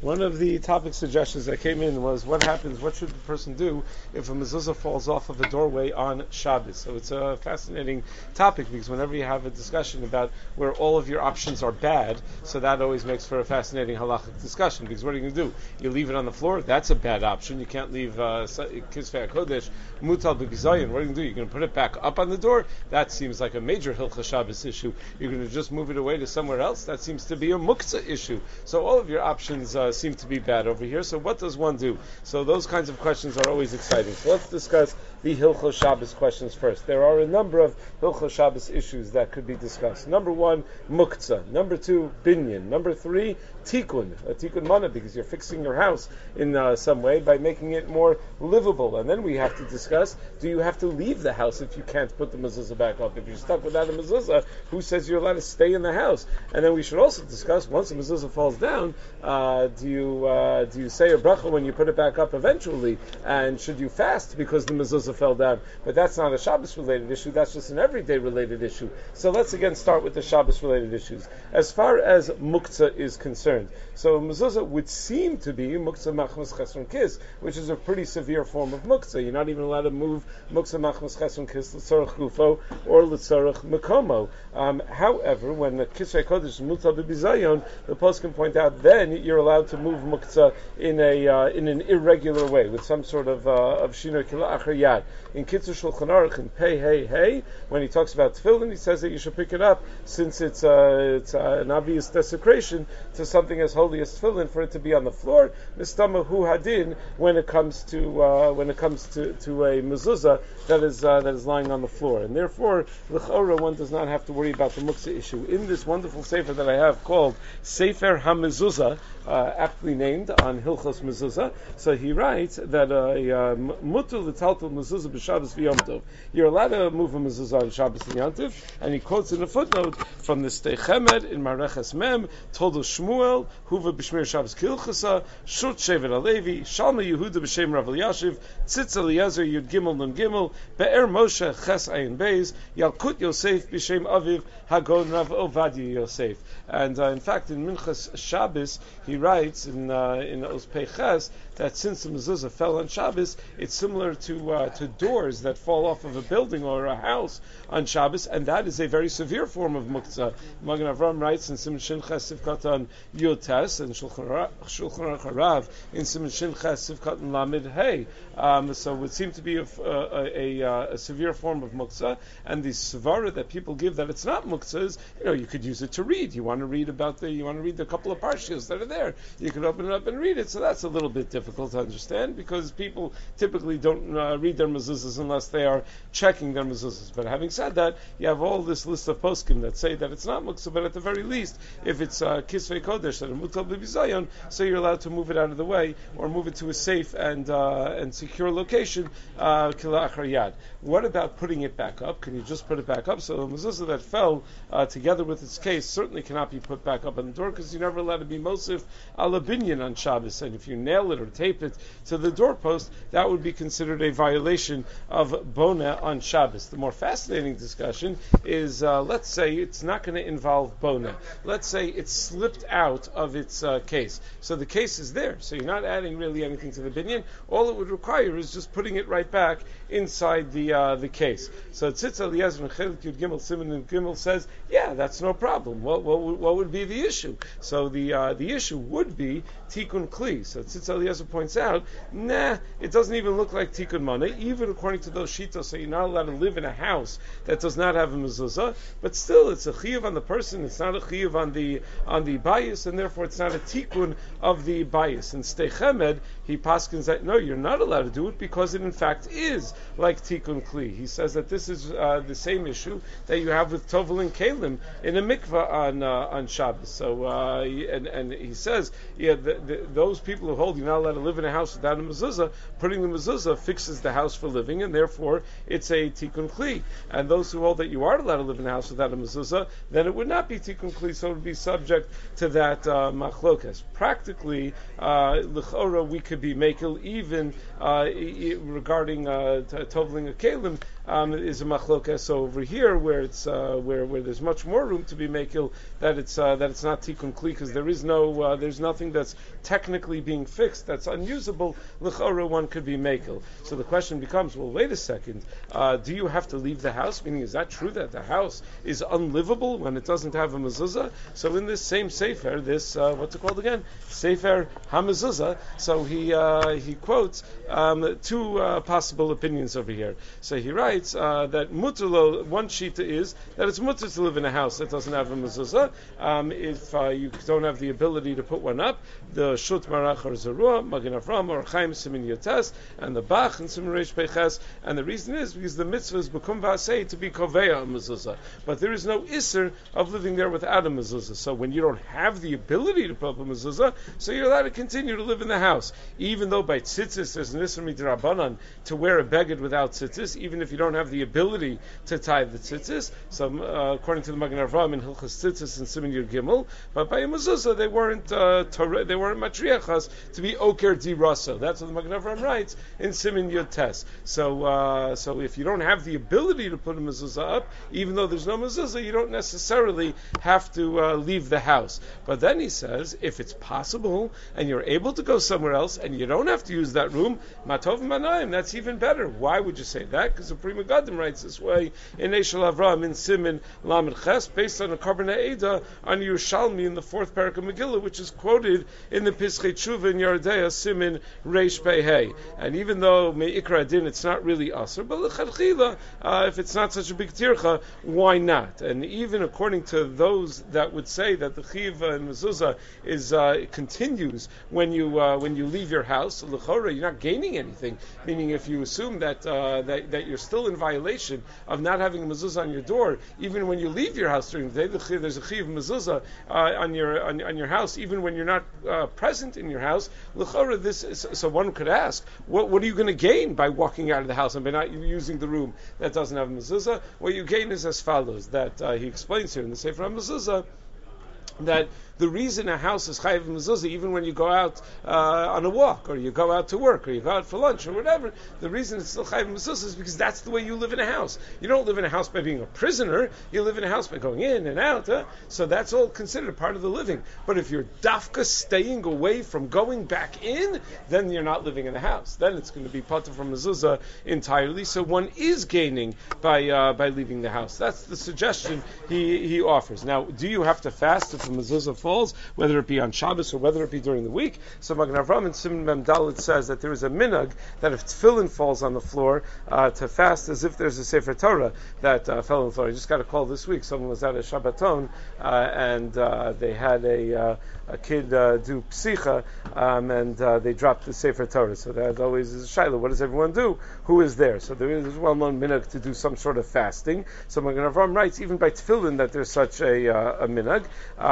One of the topic suggestions that came in was what should the person do if a mezuzah falls off of a doorway on Shabbos? So it's a fascinating topic because whenever you have a discussion about where all of your options are bad, so that always makes for a fascinating halachic discussion, because what are you going to do? You leave it on the floor? That's a bad option. You can't leave Kisvei HaKodesh, Mutal B'Bizayin. What are you going to do? You're going to put it back up on the door? That seems like a major Hilchah Shabbos issue. You're going to just move it away to somewhere else? That seems to be a Muktzah issue. So all of your options seem to be bad over here. So what does one do? So those kinds of questions are always exciting. So let's discuss the Hilchos Shabbos questions first. There are a number of Hilchos Shabbos issues that could be discussed. Number one, Muktzah. Number two, Binyan. Number three, Tikkun. A Tikkun Mana, because you're fixing your house in some way by making it more livable. And then we have to discuss, do you have to leave the house if you can't put the mezuzah back up? If you're stuck without a mezuzah, who says you're allowed to stay in the house? And then we should also discuss, once the mezuzah falls down, do you say a bracha when you put it back up eventually? And should you fast because the mezuzah fell down? But that's not a Shabbos-related issue, that's just an everyday-related issue. So let's again start with the Shabbos-related issues. As far as Muktzah is concerned, so mezuzah would seem to be Muktzah Machmas Chesron Kis, which is a pretty severe form of Muktzah. You're not even allowed to move Muktzah Machmas Chesron Kis L'tzorach Gufo or L'tzorach Mekomo. However, when the Kisvei Kodesh is Mutal B'Bizayon, the post can point out then you're allowed to move Muktzah in an irregular way, with some sort of Shinur Kila Achar Yad. In Kitzur Shulchan Aruch, in Pei Hey Hey, when he talks about tefillin, he says that you should pick it up since it's an obvious desecration to something as holy as tefillin for it to be on the floor. Mistama hu hadin when it comes to a mezuzah that is lying on the floor, and therefore l'chora one does not have to worry about the muktzah issue. In this wonderful sefer that I have called Sefer HaMezuzah, aptly named on Hilchos Mezuzah, so he writes that mutul l'taltal mezuzah b'Shabbos v'Yom Tov. You're allowed to move a mezuzah on Shabbos and Yom Tov, and he quotes in a footnote from the Stei Chemed in Mareches Mem, Toldo Shmuel, Huva b'Shmir Shabbos Kilchasa, Shut Shevet Alevi, Shalma Yehuda b'Shem Rav Elyashiv, Tzitz Eliezer Yud Gimel Nun Gimel, Be'er Moshe Ches Ayin Beis, Yalkut Yosef b'Shem Aviv, Hagon Rav Ovadia Yosef. And in fact, in Minchas Shabbos, he writes in Os Peiches that since the mezuzah fell on Shabbos, it's similar to doors that fall off of a building or a house on Shabbos, and that is a very severe form of muktzah. Magen Avram writes in Siman Shin Ches Sivkatan Yud Tes, and Shulchan Aruch Harav in Siman Shin Ches Sivkatan Lamed Hey. So it would seem to be a severe form of muktzah, and the svara that people give that it's not muktzah is, you could use it to read. You want to read the couple of parshias that are there. You could open it up and read it. So that's a little bit difficult to understand because people typically don't read their mezuzahs unless they are checking their mezuzahs. But having said that, you have all this list of poskim that say that it's not muktzah, but at the very least, if it's kisvei kodesh that are mutal b'bizayon, so you're allowed to move it out of the way or move it to a safe and secure location. Kila achar yad. What about putting it back up? Can you just put it back up? So the mezuzah that fell together with its case certainly cannot be put back up on the door because you're never allowed to be mosif ala binyan on Shabbos, and if you nail it or tape it to the doorpost, that would be considered a violation of bona on Shabbos. The more fascinating discussion is, let's say it's not going to involve bona. Let's say it's slipped out of its case. So the case is there, so you're not adding really anything to the binyan. All it would require is just putting it right back inside the case. So Tzitz Eliezer and Chelik Yud Gimel Siman and Gimel says, yeah, that's no problem. What would be the issue? So the issue would be Tikkun Kli. So Tzitz Eliezer points out, it doesn't even look like Tikkun Mana, even according to those shitos. So you're not allowed to live in a house that does not have a mezuzah, but still it's a chiyuv on the person. It's not a chiyuv on the bias, and therefore it's not a tikkun of the bias. In Stei Chemed, he paskins that no, you're not allowed to do it because it in fact is like Tikkun Kli. He says that this is the same issue that you have with Tovel and Kalim in a mikvah on Shabbos. So and he says, those people who hold you're not allowed to live in a house without a mezuzah, putting the mezuzah fixes the house for living, and therefore it's a Tikkun Kli. And those who hold that you are allowed to live in a house without a mezuzah, then it would not be Tikkun Kli, so it would be subject to that not machlokas. Practically, l'chora we could be makel even regarding tovling a kelim is a machlokas. So over here, where it's where there's much more room to be makel, that it's not tikkun kli, because there's nothing that's technically being fixed that's unusable. L'chora one could be makel. So the question becomes, well, wait a second. Do you have to leave the house? Meaning, is that true that the house is unlivable when it doesn't have a mezuzah? So in this same sefer, this what's it called again? Sefer HaMezuzah. So he quotes two possible opinions over here. So he writes that mutulo, one shita is that it's mutter to live in a house that doesn't have a mezuzah. If you don't have the ability to put one up, the Shut Marach or Zerua, Magen Avram or Chaim Simin Yotes, and the Bach and Simin Reish Peches, and the reason is because the mitzvah is Bekum V'asei to be Koveya a mezuzah, but there is no isser of living there without a mezuzah. So when you don't have the ability to put up a mezuzah, so you're allowed to continue to live in the house, even though by tzitzis there's an isser midrabanan to wear a beged without tzitzis, even if you don't have the ability to tie the tzitzis. So according to the Magen Avram in Hilchas Tzitzis and Simin Yud Gimel, but by a mezuzah they weren't matriachas to be oker di rasa. That's what the Magen Avram writes in Simin Yud Tes. So if you don't have the ability to put a mezuzah up, even though there's no mezuzah, you don't necessarily have to leave the house. But then he says, if it's possible and you're able to go somewhere else and you don't have to use that room, matov manayim, that's even better. Why would you say that? Because the Pri Megadim writes this way in Eshel Avram in Simin Lamed Ches, based on a Karbanei Eda on Yerushalmi in the fourth parak of Megillah, which is quoted in the Pischei Tshuva in Yardea Simin Reish Pei Hey. And even though Me'ikra Din it's not really Asr, but L'chadchila, if it's not such a big tircha, why not? And even according to those that would say that the Chiv and Mezuzah is continues when you leave your house, L'chora, you're not gaining anything. Meaning, if you assume that you're still in violation of not having a mezuzah on your door, even when you leave your house during the day, there's a chiv mezuzah on your house, even when you're not present in your house. L'chora, this is, so one could ask, what are you going to gain by walking out of the house and by not using the room that doesn't have a mezuzah? What you gain is as follows, that he explains here in the Sefer HaMezuzah, that the reason a house is chayiv mezuzah, even when you go out on a walk, or you go out to work, or you go out for lunch, or whatever, the reason it's still chayiv mezuzah is because that's the way you live in a house. You don't live in a house by being a prisoner, you live in a house by going in and out, so that's all considered part of the living. But if you're dafka staying away from going back in, then you're not living in the house. Then it's going to be patur from mezuzah entirely, so one is gaining by leaving the house. That's the suggestion he offers. Now, do you have to fast if a mezuzah falls, whether it be on Shabbos or whether it be during the week? So Magen Avram in Siman Mem Dalet says that there is a minhag that if tefillin falls on the floor, to fast as if there's a Sefer Torah that fell on the floor. I just got a call this week. Someone was at a Shabbaton and they had a kid do psicha and they dropped the Sefer Torah. So that always is a shaila. What does everyone do? Who is there? So there is well-known minhag to do some sort of fasting. So Magen Avram writes even by tefillin that there's such a minhag.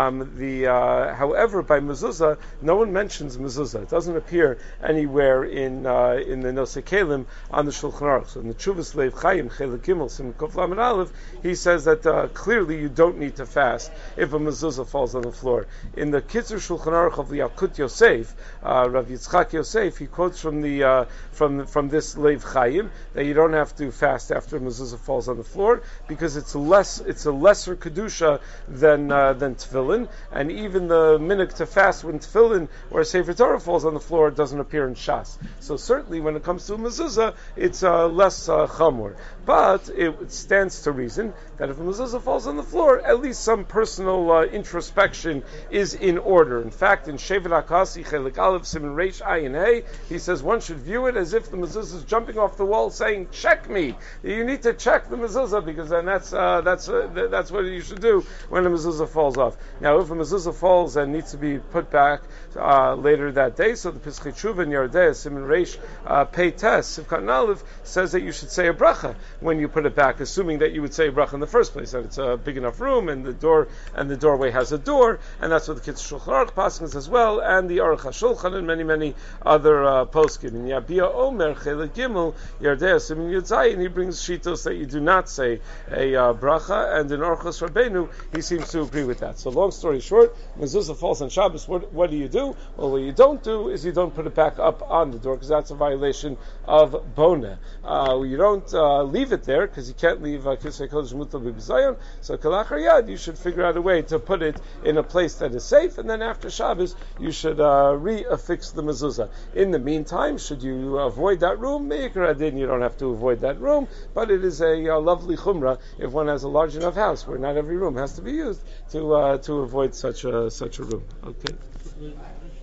However, by mezuzah, no one mentions mezuzah. It doesn't appear anywhere in the Nosei Kelim on the Shulchan Aruch. So in the Tshuvas Leiv Chaim Chelik Gimel Siman Kuf Lamed Aleph, he says that clearly you don't need to fast if a mezuzah falls on the floor. In the Kitzur Shulchan Aruch of the Yalkut Yosef, Rav Yitzchak Yosef, he quotes from this Leiv Chaim that you don't have to fast after a mezuzah falls on the floor because it's a lesser kedusha than tefillin, and even the minhag to fast when tefillin or a Sefer Torah falls on the floor doesn't appear in Shas. So certainly when it comes to a mezuzah, it's less chamor. But it stands to reason that if a mezuzah falls on the floor, at least some personal introspection is in order. In fact, in Shevet HaKasi Chelik Aleph Siman Reish Ayin Hey, he says one should view it as if the mezuzah is jumping off the wall saying, "Check me." You need to check the mezuzah because then that's what you should do when a mezuzah falls off. Now, if a mezuzah falls and needs to be put back later that day, so the Pischei Tshuva in Yardei Siman Reish Pei Tes Sivkat Aleph says that you should say a bracha when you put it back, assuming that you would say a bracha in the first place, that it's a big enough room and the doorway has a door, and that's what the Kitzur Shulchan Aruch passes as well, and the Aruch HaShulchan and many other poskim. In Yabia Omer Chelik Gimel Yardei Siman Yud Zayin, he brings shitos that you do not say a bracha, and in Orchos Rabbeinu he seems to agree with that. So long long story short, mezuzah falls on Shabbos. What do you do? Well, what you don't do is you don't put it back up on the door, because that's a violation of bona. You don't leave it there, because you can't leave Kisvei Kodesh Mutal B'Bizayon. So Kalachar Yad, you should figure out a way to put it in a place that is safe, and then after Shabbos, you should re-affix the mezuzah. In the meantime, should you avoid that room, Meikar Adin, you don't have to avoid that room, but it is a lovely chumrah if one has a large enough house where not every room has to be used to avoid such a room. Okay.